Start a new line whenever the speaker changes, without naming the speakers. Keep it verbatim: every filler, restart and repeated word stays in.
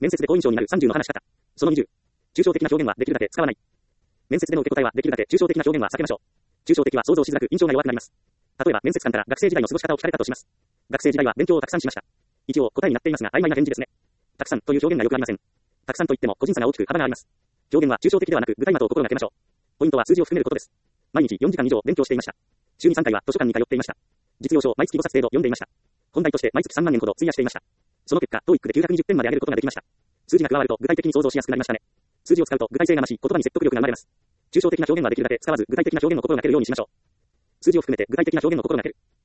面接で好印象になるさんじゅうの話し方。そのにじゅう。抽象的な表現はできるだけ使わない。面接での受け答えはできるだけ抽象的な表現は避けましょう。抽象的は想像しづらく印象が弱くなります。例えば面接官から学生時代の過ごし方を聞かれたとします。学生時代は勉強をたくさんしました。一応答えになっていますが曖昧な返事ですね。たくさんという表現がよくありません。たくさんといっても個人差が大きく幅があります。表現は抽象的ではなく具体的を心がけましょう。ポイントは数字を含めることです。毎日よんじかん以上勉強していました。週にさんかいは図書館に通っていました。実用書を毎月ごさつ程度読んでいました。本題として毎月さんまんえんほど費やしていました。その結果、トーイックできゅうひゃくにじゅってんまで上げることができました。数字が加わると具体的に想像しやすくなりましたね。数字を使うと具体性が増し、言葉に説得力が生まれます。抽象的な表現はできるだけ使わず具体的な表現を心がけるようにしましょう。数字を含めて具体的な表現を心がける。